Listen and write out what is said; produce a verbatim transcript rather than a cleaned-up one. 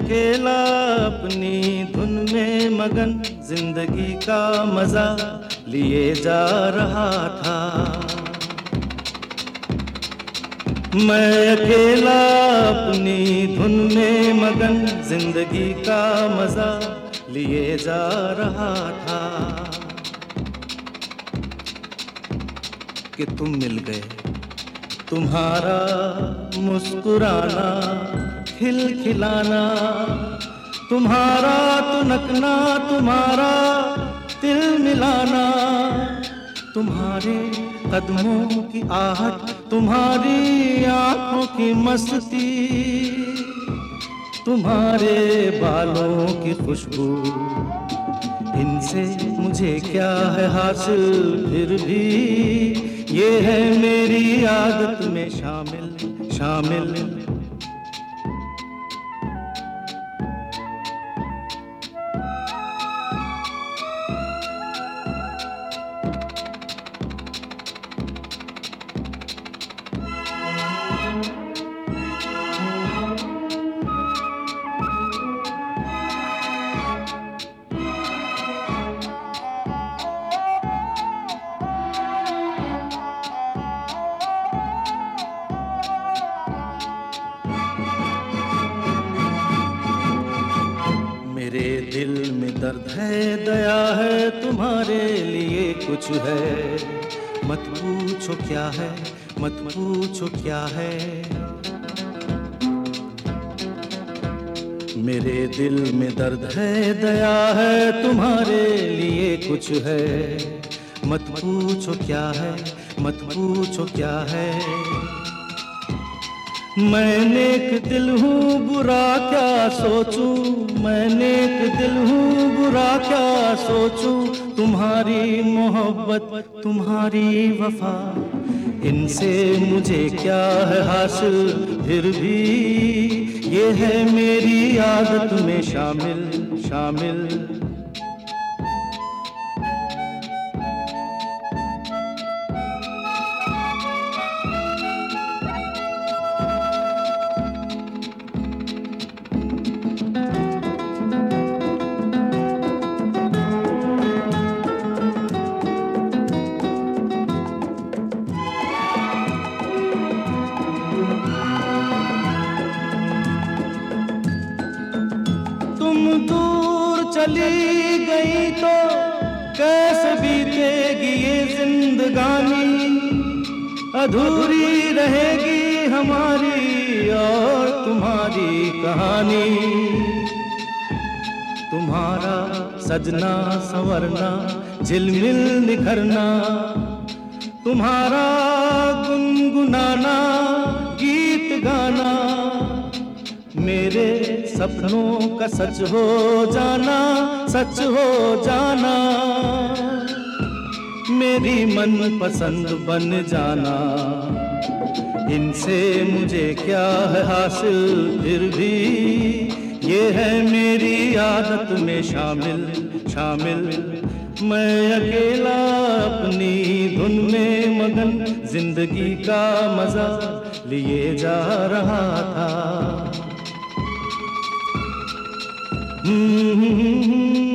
अकेला अपनी धुन में मगन जिंदगी का मजा लिए जा रहा था। मैं अकेला अपनी धुन में मगन जिंदगी का मजा लिए जा रहा था कि तुम मिल गए। तुम्हारा मुस्कुराना, खिलखिलाना, तुम्हारा तुनकना, तुम्हारा तिल मिलाना, तुम्हारे कदमों की आहट, तुम्हारी आंखों की मस्ती, तुम्हारे बालों की खुशबू, इनसे मुझे क्या है हासिल, फिर भी ये है मेरी आदत में शामिल शामिल। मेरे दिल में दर्द है, दया है, तुम्हारे लिए कुछ है। मत पूछो क्या है, मत पूछो क्या है। मेरे दिल में दर्द है, दया है, तुम्हारे लिए कुछ है। मत पूछो क्या है, मत पूछो क्या है। मैं नेक दिल हूँ, बुरा क्या सोचूं, मैं नेक दिल हूँ, बुरा क्या सोचूं। तुम्हारी मोहब्बत, तुम्हारी वफा, इनसे मुझे क्या है हासिल, फिर भी ये है मेरी आदत में शामिल शामिल। तुम दूर चली गई तो कैसे बीतेगी ये जिंदगानी, अधूरी रहेगी हमारी और तुम्हारी कहानी। तुम्हारा सजना संवरना, झिलमिल निखरना, तुम्हारा गुनगुनाना, गीत गाना, मेरे सपनों का सच हो जाना, सच हो जाना, मेरी मन पसंद बन जाना। इनसे मुझे क्या है हासिल, फिर भी ये है मेरी आदत में शामिल शामिल। मैं अकेला अपनी धुन में मगन जिंदगी का मजा लिए जा रहा था। Hmm